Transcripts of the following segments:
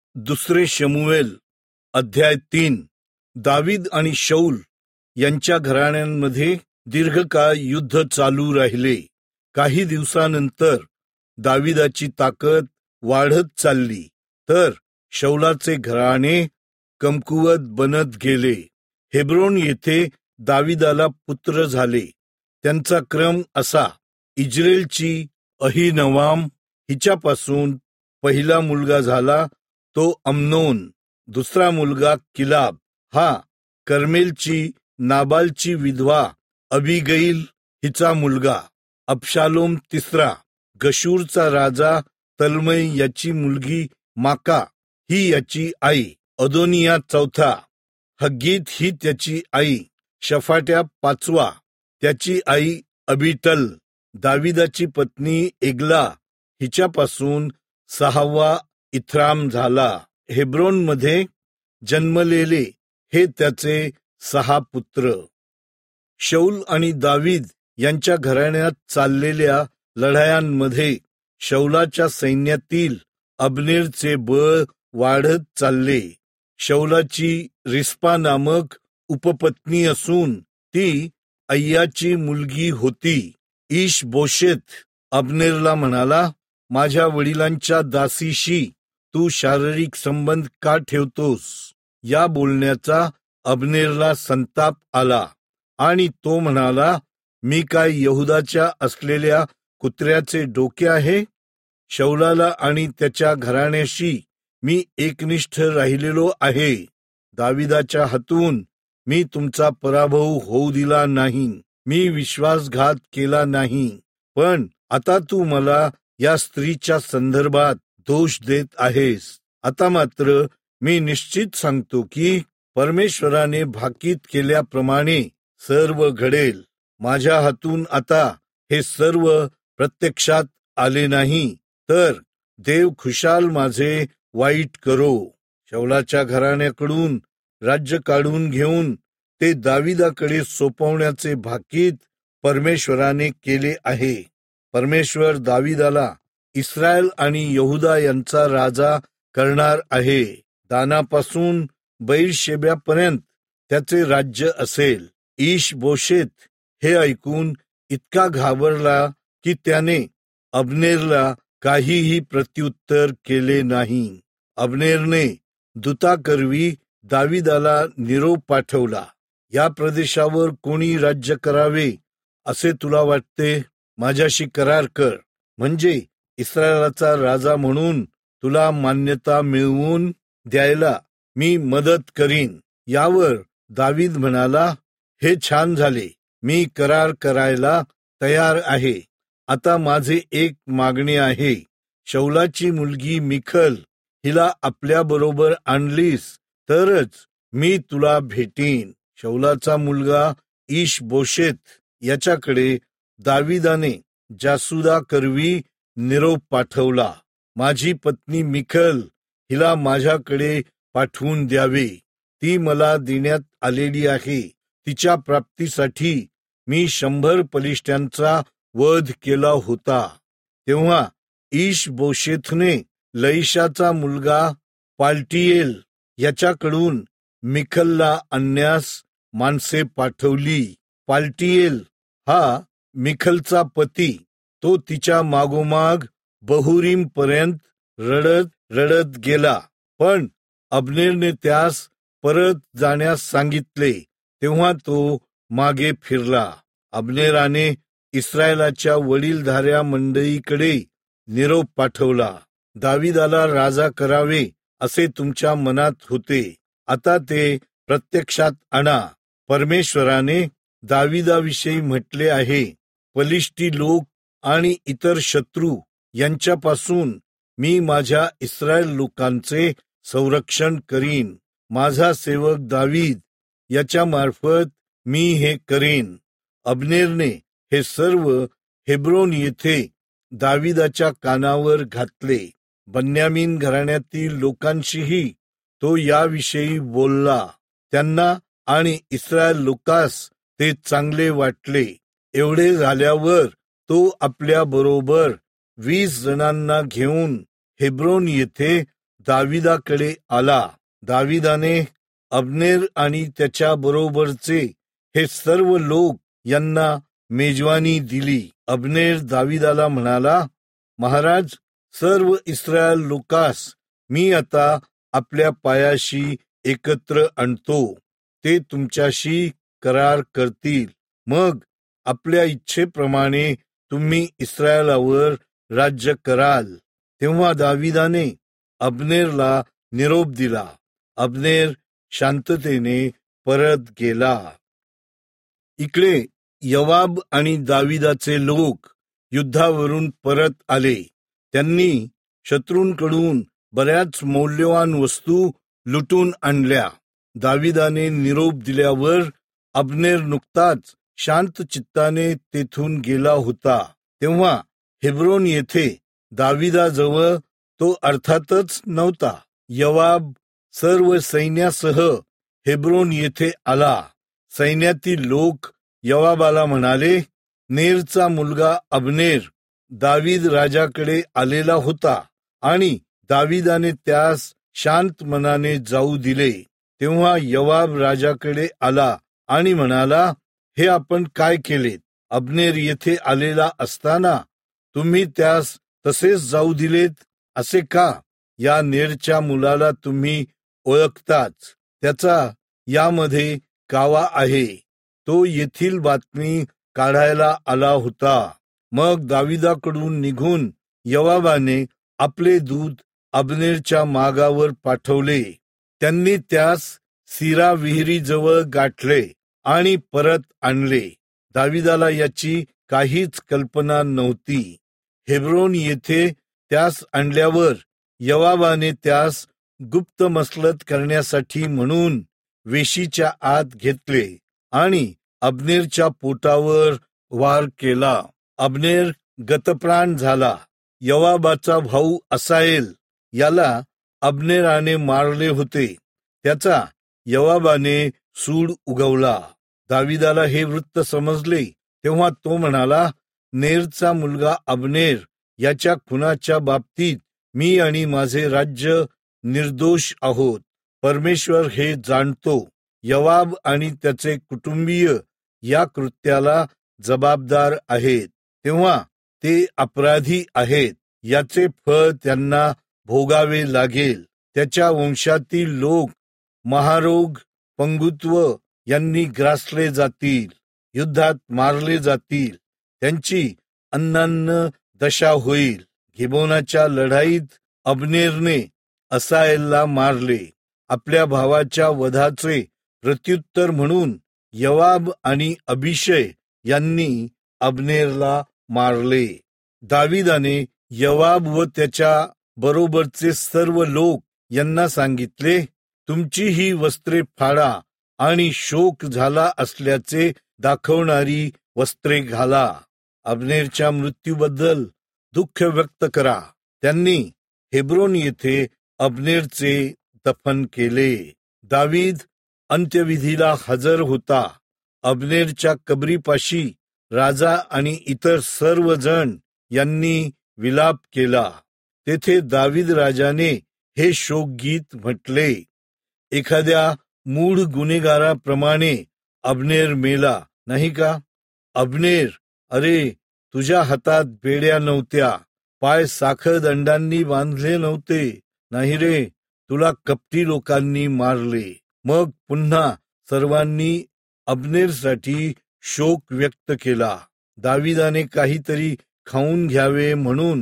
दुसरे शमूएल अध्याय 3. दावीद आणि शौल यांच्या घराण्यांमध्ये दीर्घकाळ युद्ध चालू राहिले. काही दिवसानंतर दावीदाची ताकद वाढत चालली, तर शौलाचे घराणे कमकुवत बनत गेले. हेब्रोन येथे दावीदाला पुत्र झाले. त्यांचा क्रम असा: इज्रेलची अहिनवाम हिच्यापासून पहिला मुलगा झाला तो अम्नोन. दुसरा मुलगा किलाब हा कर्मेलची नाबालची विधवा अबिगैल हिचा मुलगा. अबशालोम तिसरा. गशूरचा राजा तल्मै याची मुलगी माका ही याची आई. अदोनिया चौथा. हग्गीत ही त्याची आई. शफाट्या पाचवा. त्याची आई अबिटल. दावीदाची पत्नी एगला हिच्यापासून सहावा इथराम झाला. हेब्रोनमध्ये जन्मलेले हे त्याचे 6 पुत्र. शौल आणि दावीद यांच्या घराण्यात चाललेल्या लढायांमध्ये शौलाच्या सैन्यातील अब्नेरचे बळ वाढत चालले. शौलाची रिस्पा नामक उपपत्नी असून ती अय्याची मुलगी होती. इश-बोशेत अब्नेरला म्हणाला, माझ्या वडिलांच्या दासीशी तू शारीरिक संबंध का ठेवतोस? या बोलण्याचा अब्नेरला संताप आला आणि तो म्हणाला, मी काय यहुदाच्या असलेल्या कुत्र्याचे डोके आहे? शौलाला आणि त्याच्या घराण्याशी मी एकनिष्ठ राहिलेलो आहे. दावीदाच्या हातून मी तुमचा पराभव होऊ दिला नाही. मी विश्वासघात केला नाही. पण आता तू मला या स्त्रीच्या संदर्भात दोष देत आहेस. आता मात्र मी निश्चित सांगतो की परमेश्वराने भाकीत केल्याप्रमाणे सर्व घडेल. माझ्या हातून आता हे सर्व प्रत्यक्षात आले नाही, तर देव खुशाल माझे वाईट करो. शौलाच्या घराण्याकडून राज्य काढून घेऊन ते दावीदाकडे सोपवण्याचे भाकीत परमेश्वराने केले आहे. परमेश्वर दावीदाला इस्रायल आणि यहुदा यांचा राजा करणार आहे. दानापासून बैरशेब्यापर्यंत त्याचे राज्य असेल. इश-बोशेत हे ऐकून इतका घाबरला की त्याने अब्नेरला काहीही प्रत्युत्तर केले नाही. अब्नेरने दूताकरवी दावीदाला निरोप पाठवला, या प्रदेशावर कोणी राज्य करावे असे तुला वाटते? माझ्याशी करार कर, म्हणजे इस्रायलाचा राजा म्हणून तुला मान्यता मिळवून द्यायला मी मदत करीन. यावर दावीद म्हणाला, हे छान झाले, मी करार करायला तयार आहे. आता माझे एक मागणे आहे. शौलाची मुलगी मिखल हिला आपल्या बरोबर आणलीस तरच मी तुला भेटीन. शौलाचा मुलगा इश-बोशेत याच्याकडे दावीदाने जासुदा करवी निरोप पाठवला, माझी पत्नी मिखल हिला माझ्याकडे पाठवून द्यावे. ती मला देण्यात आलेली आहे. तिच्या प्राप्तीसाठी मी 100 बलिष्ठांचा वध केला होता. तेव्हा इश-बोशेथने लईशाचा मुलगा पाल्टिएल याच्याकडून मिखलला आणण्यास माणसे पाठवली. पाल्टिएल हा मिखलचा पती. तो तिच्या मागोमाग बहुरीम पर्यंत रडत रडत गेला, पण अब्नेरने त्यास परत जाण्यास सांगितले. तेव्हा तो मागे फिरला. अब्नेराने इस्रायलाच्या वडीलधाऱ्या मंडळीकडे निरोप पाठवला, दावीदाला राजा करावे असे तुमच्या मनात होते, आता ते प्रत्यक्षात आणा. परमेश्वराने दावीदाविषयी म्हटले आहे, फलिष्टी लोक आणि इतर शत्रू यांच्यापासून मी माझ्या इस्रायल लोकांचे संरक्षण करीन. माझा सेवक दावीद याच्या मार्फत मी हे करीन. अब्नेरने हे सर्व हेब्रोन येथे दावीदाच्या कानावर घातले. बन्यामीन घराण्यातील लोकांशीही तो याविषयी बोलला. त्यांना आणि इस्रायल लोकास ते चांगले वाटले. एवढे झाल्यावर तो आपल्या बरोबर 20 जणांना घेऊन हेब्रोन येथे दाविदाकडे आला. दाविदाने अब्नेर आणि त्याच्या बरोबरचे हे सर्व लोक यांना मेजवानी दिली. अब्नेर दाविदाला म्हणाला, महाराज, सर्व इस्रायल लोकास मी आता आपल्या पायाशी एकत्र आणतो. ते तुमच्याशी करार करतील. मग आपल्या इच्छेप्रमाणे तुम्ही इस्रायलावर राज्य कराल. तेव्हा दाविदाने अब्नेरला निरोप दिला. अब्नेर शांततेने परत गेला. इकडे योवाब आणि दाविदाचे लोक युद्धावरून परत आले. त्यांनी शत्रूंकडून बऱ्याच मौल्यवान वस्तू लुटून आणल्या. दाविदाने निरोप दिल्यावर अब्नेर नुकताच शांत चित्ताने तेथून गेला होता. तेव्हा हेब्रोन येथे दाविदाजवळ तो अर्थातच नव्हता. योवाब सर्व सैन्यासह हेब्रोन येथे आला. सैन्यातील लोक योवाबाला म्हणाले, नेरचा मुलगा अब्नेर दावीद राजाकडे आलेला होता आणि दाविदाने त्यास शांत मनाने जाऊ दिले. तेव्हा योवाब राजाकडे आला आणि म्हणाला, हे आपण काय केलेत? अब्नेर येथे आलेला असताना तुम्ही त्यास तसेच जाऊ दिलेत, असे का? या नेरच्या मुलाला तुम्ही ओळखताच. त्याचा यामध्ये कावा आहे. तो येथील बातमी काढायला आला होता. मग दाविदाकडून निघून योवाबाने आपले दूत अब्नेरच्या मागावर पाठवले. त्यांनी त्यास सिरा विहिरीजवळ गाठले आणि परत आणले. दाविदाला याची काहीच कल्पना नव्हती. हेब्रोन येथे त्यास आणल्यावर योवाबाने त्यास गुप्त मसलत करण्यासाठी म्हणून वेशीच्या आत घेतले आणि अब्नेरच्या पोटावर वार केला. अब्नेर गतप्राण झाला. योवाबाचा भाऊ असाहेल याला अब्नेराने मारले होते. त्याचा योवाबाने सूड उगवला. दाविदाला हे वृत्त समजले तेव्हा तो म्हणाला, नेरचा मुलगा अब्नेर याच्या खुनाच्या बाबतीत मी आणि माझे राज्य निर्दोष आहोत. परमेश्वर हे जाणतो. योवाब आणि त्याचे कुटुंबीय या कृत्याला जबाबदार आहेत. तेव्हा ते अपराधी आहेत. याचे फळ त्यांना भोगावे लागेल. त्याच्या वंशातील लोक महारोग, पंगुत्व यांनी ग्रासले जातील. युद्धात मारले जातील. त्यांची अन्नान्न दशा होईल. गिबोनाच्या लढाईत अब्नेरने असाहेलला मारले. आपल्या भावाच्या वधाचे प्रत्युत्तर म्हणून योवाब आणि अभिषय यांनी अब्नेरला मारले. दाविदाने योवाब व त्याच्या बरोबरचे सर्व लोक यांना सांगितले, तुमची ही वस्त्रे फाडा आणि शोक झाला असल्याचे दाखवणारी वस्त्रे घाला. अब्नेरच्या मृत्यूबद्दल दुःख व्यक्त करा. त्यांनी हेब्रोन येथे अब्नेरचे दफन केले. दावीद अंत्यविधीला हजर होता. अब्नेरच्या कबरीपाशी राजा आणि इतर सर्व जण यांनी विलाप केला. तेथे दावीद राजाने हे शोकगीत म्हटले, एखाद्या मूढ गुन्हेगाराप्रमाणे अब्नेर मेला नाही का? अब्नेर, अरे तुझ्या हातात बेड्या नव्हत्या, पाय साखळदंडांनी बांधले नव्हते, नाही रे, तुला कपटी लोकांनी मारले. मग पुन्हा सर्वांनी अब्नेरसाठी शोक व्यक्त केला. दाविदाने काहीतरी खाऊन घ्यावे म्हणून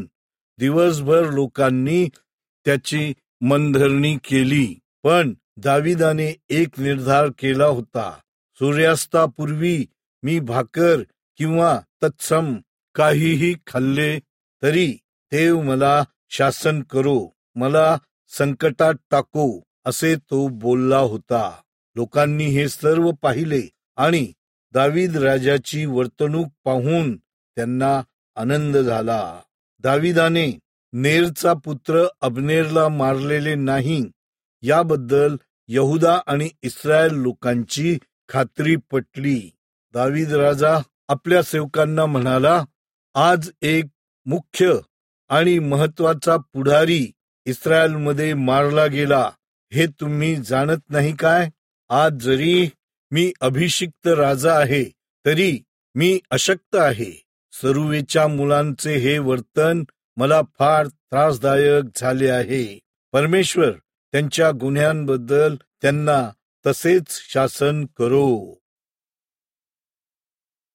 दिवसभर लोकांनी त्याची मनधरणी केली. पण दाविदाने एक निर्धार केला होता, सूर्यास्तापूर्वी मी भाकर किंवा तत्सम काहीही खाल्ले तरी देव मला शासन करो, मला संकटात टाको, असे तो बोलला होता. लोकांनी हे सर्व पाहिले आणि दावीद राजाची वर्तणूक पाहून त्यांना आनंद झाला. दाविदाने नेरचा पुत्र अब्नेरला मारलेले नाही याबद्दल यहुदा आणि इस्रायल लोकांची खात्री पटली. दावीद राजा आपल्या सेवकांना म्हणाला, आज एक मुख्य आणि महत्वाचा पुढारी इस्रायलमध्ये मारला गेला हे तुम्ही जाणत नाही काय? आज जरी मी अभिषिक्त राजा आहे तरी मी अशक्त आहे. सरुवेच्या मुलांचे हे वर्तन मला फार त्रासदायक झाले आहे. परमेश्वर त्यांच्या गुन्ह्यांबद्दल त्यांना तसेच शासन करो.